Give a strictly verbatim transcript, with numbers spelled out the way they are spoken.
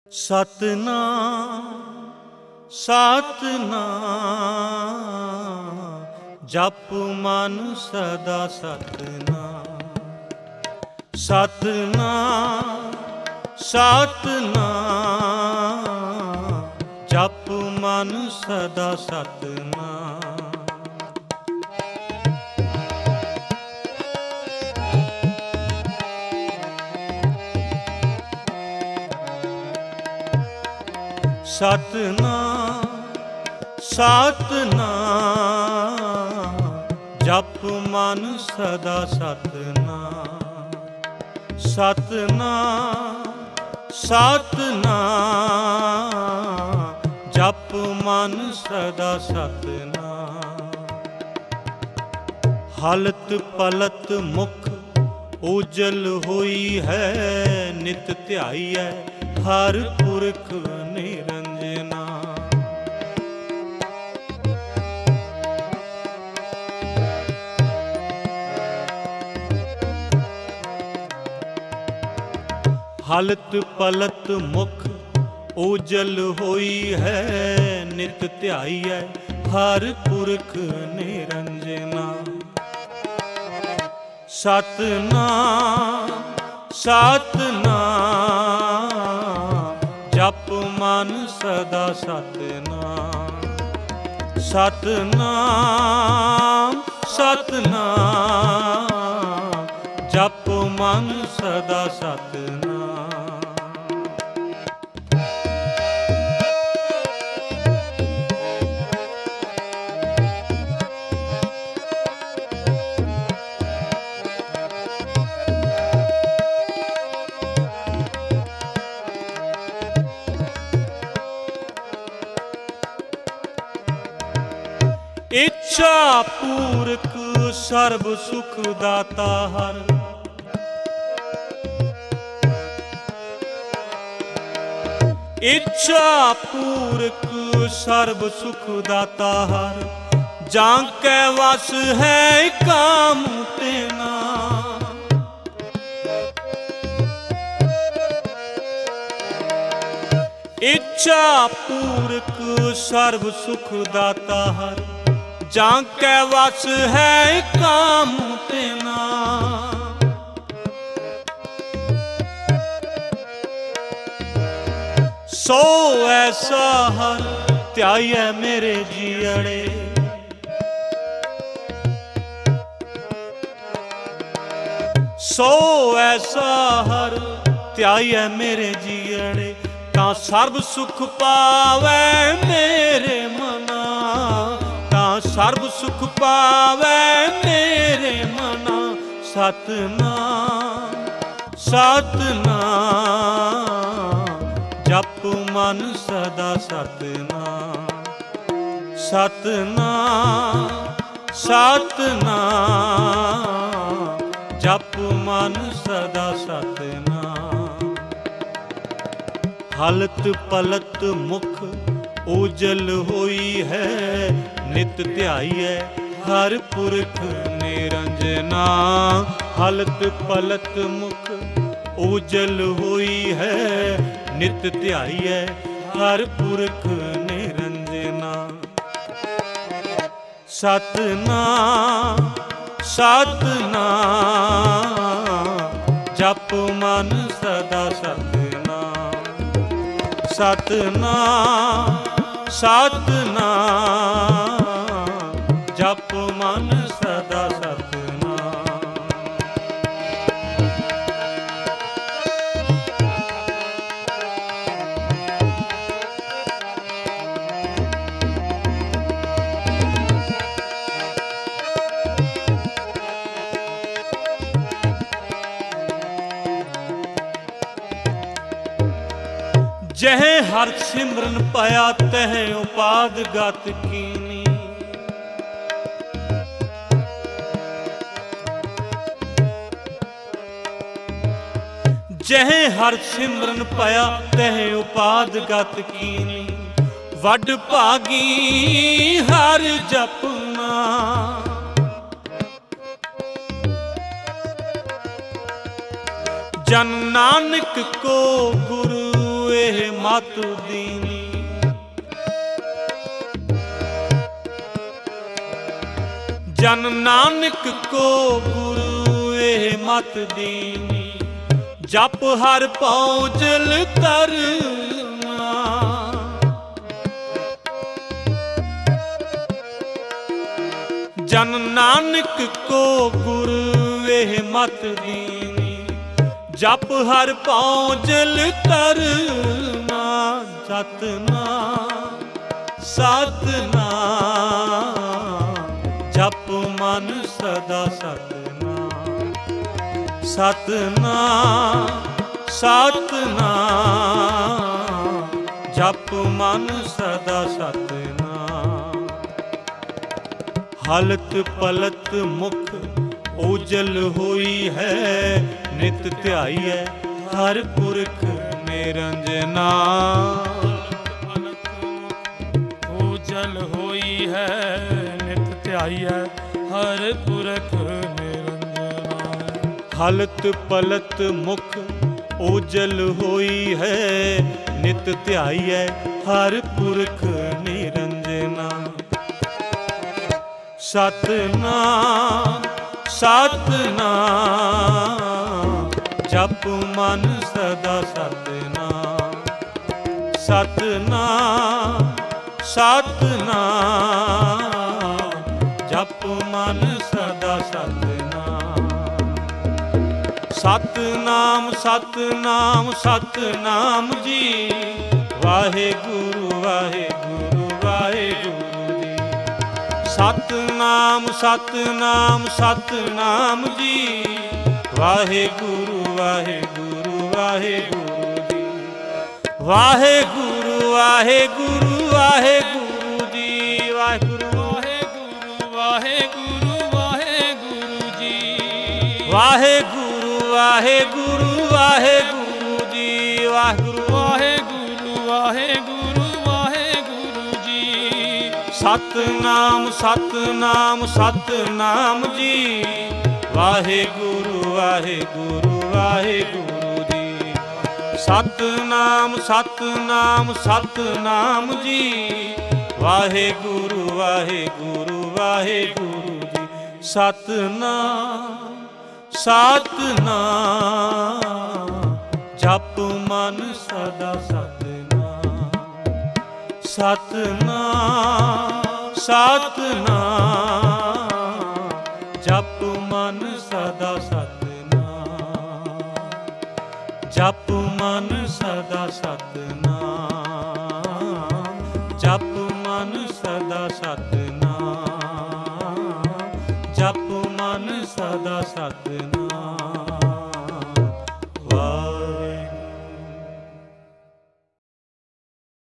ਸਤਿਨਾਮ ਸਤਿਨਾਮ ਜਪ ਮਨ ਸਦਾ ਸਤਿਨਾਮ। ਸਤਿਨਾਮ ਸਤਿਨਾਮ ਜਪ ਮਨ ਸਦਾ ਸਤਿਨਾਮ। ਸਤਿਨਾਮ ਸਤਿਨਾਮ ਜਪ ਮਨ ਸਦਾ ਸਤਿਨਾਮ। ਸਤਿਨਾਮ ਸਤਿਨਾਮ ਜਪ ਮਨ ਸਦਾ ਸਤਿਨਾਮ। ਹਲਤ ਪਲਤ ਮੁਖ ਉਜਲ ਹੋਈ ਹੈ, ਨਿਤ ਧਿਆਈਐ ਹਰ ਪੁਰਖ ਨਿਰੰਜਨਾ। ਹਲਤ ਪਲਤ ਮੁਖ ਉਜਲ ਹੋਈ ਹੈ, ਨਿਤ ਧਿਆਈਐ ਹਰ ਪੁਰਖ ਨਿਰੰਜਨਾ। ਸਤਿਨਾਮ ਸਤਿਨਾਮ ਜਪ ਮਨ ਸਦਾ ਸਤਿਨਾਮ। ਸਤਿਨਾਮ ਸਤਿਨਾਮ ਜਪ ਮਨ ਸਦਾ ਸਤਿਨਾਮ। ਇੱਛਾ ਪੂਰਕ ਸਰਬ ਸੁਖ ਦਾਤਾ ਹਰ। ਇੱਛਾ ਪੂਰਕ ਸਰਬ ਸੁਖ ਦਾਤਾ ਹਰ। ਜਾਂ ਕੈ ਵਸ ਹੈ ਕਾਮ ਤੇਨਾ। ਇੱਛਾ ਪੂਰਕ ਸਰਬ ਸੁਖ ਦਾਤਾ ਹਰ। ਜਾਂ ਕੈ ਵਸ ਹੈ ਕਾਮ ਤੇਨਾ। ਸੋ ਐਸਾ ਹਰ ਧਿਆਈਐ ਮੇਰੇ ਜੀਅੜੇ। ਸੋ ਐਸਾ ਹਰ ਧਿਆਈਐ ਮੇਰੇ ਜੀਅੜੇ। ਤਾਂ ਸਰਬ ਸੁਖ ਪਾਵੈ ਮੇਰੇ ਮਨਾ। ਤਾਂ ਸਰਬ ਸੁਖ ਪਾਵੈ ਮੇਰੇ ਮਨਾ। ਸਤਿਨਾਮ ਸਤਿਨਾਮ ਜਪ ਮਨ ਸਦਾ ਸਤਿਨਾਮ। ਸਤਿਨਾਮ ਸਤਿਨਾਮ ਜਪ ਮਨ ਸਦਾ ਸਤਿਨਾਮ। ਹਲਤ ਪਲਤ ਮੁਖ ਉਜਲ ਹੋਈ ਹੈ, ਨਿਤ ਧਿਆਈਐ ਹਰ ਪੁਰਖ ਨਿਰੰਜਨਾ। ਹਲਤ ਪਲਤ ਮੁਖ ਉਜਲ ਹੋਈ ਹੈ, ਨਿਤ ਧਿਆਈਐ ਹਰ ਪੁਰਖ ਨਿਰੰਜਨਾ। ਸਤਿਨਾਮ ਸਤਿਨਾਮ ਜਪ ਮਨ ਸਦਾ ਸਤਿਨਾਮ। ਸਤਿਨਾਮ ਸਤਿਨਾਮ ਜਪ ਮਨ ਸਦਾ ਸਤਿਨਾਮ। ਜਹ ਹਰ ਸਿਮਰਨ ਪਾਇਆ ਤਹ ਉਪਾਦ ਗਤ ਕੀਨੀ। ਜਹ ਹਰ ਸਿਮਰਨ ਪਾਇਆ ਤਹ ਉਪਾਦ ਗਤ ਕੀਨੀ। ਵੱਡ ਭਾਗੀ ਹਰ ਜਪਨਾ। ਜਨ ਨਾਨਕ ਕੋ ਗੁਰੂ ਇਹ ਮਤ ਦੀਨੀ। ਜਨ ਨਾਨਕ ਕੋ ਗੁਰੂ ਇਹ ਮਤ ਦੀਨੀ, ਜਪ ਹਰ ਪਉ ਜਲ ਤਰਨਾ। ਜਨ ਨਾਨਕ ਕੋ ਗੁਰੂ ਇਹ ਮਤ ਦੀਨੀ, ਜਪ ਹਰ ਪਉ ਜਲ ਤਰਨਾ। ਸਤਿਨਾਮ ਸਤਿਨਾਮ ਜਪ ਮਨ ਸਦਾ ਸਤਿਨਾਮ। ਸਤਿਨਾਮ ਸਤਿਨਾਮ ਜਪ ਮਨ ਸਦਾ ਸਤਿਨਾਮ। ਹਲਤ ਪਲਤ ਮੁਖ ਉਜਲ ਹੋਈ ਹੈ, ਨਿਤ ਧਿਆਈਐ ਹਰ ਪੁਰਖ ਨਿਰੰਜਨਾ। ਉਜਲ ਹੋਈ ਹੈ, ਨਿਤ ਧਿਆਈਐ ਹਰ ਪੁਰਖ ਨਿਰੰਜਨਾ। ਹਲਤ ਪਲਤ ਮੁਖ ਉਜਲ ਹੋਈ ਹੈ, ਨਿਤ ਧਿਆਈਐ ਹਰ ਪੁਰਖ ਨਿਰੰਜਨਾ। ਸਤਿਨਾਮ ਸਤਿਨਾਮ ਜਪ ਮਨ ਸਦਾ ਸਤਿਨਾਮ। ਸਤਿਨਾਮ ਸਤਿਨਾਮ ਜਪ ਮਨ ਸਦਾ ਸਤਿਨਾਮ। ਸਤਿਨਾਮ ਸਤਿਨਾਮ ਸਤਿਨਾਮ ਜੀ, ਵਾਹਿਗੁਰੂ ਵਾਹਿਗੁਰੂ ਵਾਹਿਗੁਰੂ ਜੀ। ਸਤਿਨਾਮ ਸਤਿਨਾਮ ਸਤਿਨਾਮ ਜੀ, ਵਾਹਿਗੁਰੂ ਵਾਹਿਗੁਰੂ ਵਾਹਿਗੁਰੂ ਜੀ। ਵਾਹਿਗੁਰੂ ਵਾਹਿਗੁਰੂ ਵਾਹਿਗੁਰੂ ਜੀ। ਵਾਹਿਗੁਰੂ ਵਾਹਿਗੁਰੂ ਵਾਹਿਗੁਰੂ ਵਾਹਿਗੁਰੂ ਜੀ। ਵਾਹਿਗੁਰੂ ਵਾਹਿਗੁਰੂ ਵਾਹਿਗੁਰੂ ਜੀ। ਵਾਹਿਗੁਰੂ ਵਾਹਿਗੁਰੂ ਵਾਹਿਗੁਰੂ ਵਾਹਿਗੁਰੂ ਜੀ। ਸਤਿਨਾਮ ਸਤਿਨਾਮ ਸਤਿਨਾਮ ਜੀ, ਵਾਹਿਗੁਰੂ ਵਾਹਿਗੁਰੂ ਵਾਹਿਗੁਰੂ ਜੀ। ਸਤਿਨਾਮ ਸਤਿਨਾਮ ਸਤਿਨਾਮ ਜੀ, ਵਾਹਿਗੁਰੂ ਵਾਹਿਗੁਰੂ ਵਾਹਿਗੁਰੂ ਜੀ। ਸਤਿਨਾਮ ਸਤਿਨਾਮ ਜਪ ਮਨ ਸਦਾ ਸਤਿਨਾਮ। ਸਤਿਨਾਮ ਸਤਿਨਾਮ ਜਪ ਮਨ ਸਦਾ ਸਤਿਨਾਮ। ਜਪ ਮਨ ਸਦਾ ਸਤਿਨਾਮ। ਜਪ ਮਨ ਸਦਾ ਸਤਿਨਾਮ। ਜਪ ਮਨ ਸਦਾ ਸਤਿਨਾਮ।